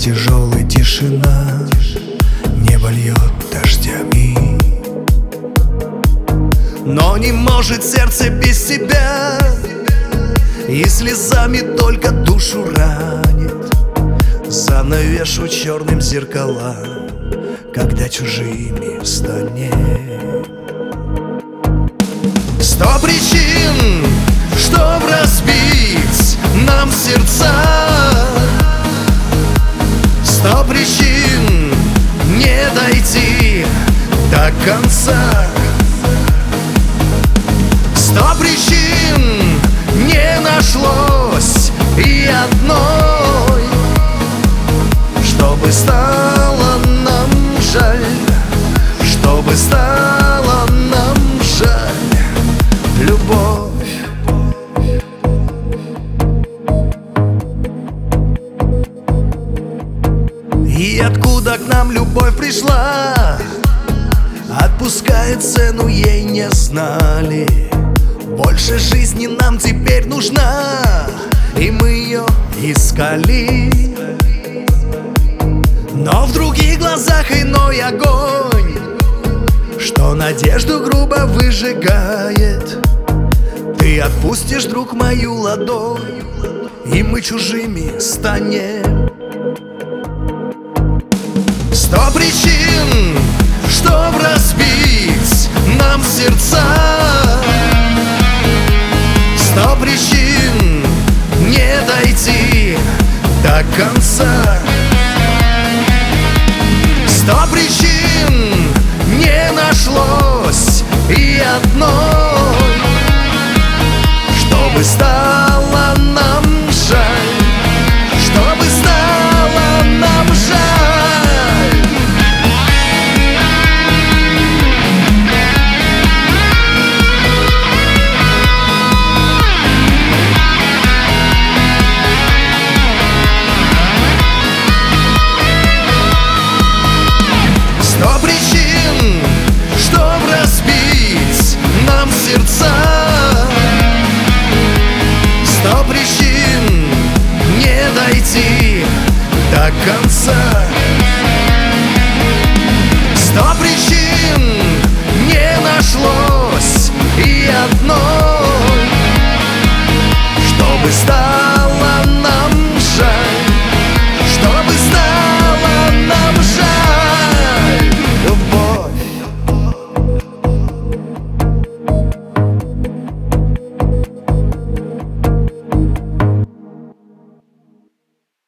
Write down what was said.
тяжелая тишина, небо льет дождями. Но не может сердце без тебя, и слезами только душу ранит. Занавешу черным зеркала, когда чужими станет. 100 причин, чтоб разбить нам сердца, 100 причин не дойти до конца, 100 причин не нашлось и одной, чтобы стало нам жаль, чтобы стало нам жаль любовь. И откуда к нам любовь пришла, отпуская цену ей не знали. Больше жизни нам теперь нужна, и мы ее искали. Но в других глазах иной огонь, что надежду грубо выжигает. Ты отпустишь, друг, мою ладонь, и мы чужими станем. 100 причин, чтоб разбить нам сердца, 100 причин не дойти до конца, 100 причин не нашлось и одной, чтобы стало нам жаль, чтобы стало нам жаль. Сердца, 100 причин не дойти до конца.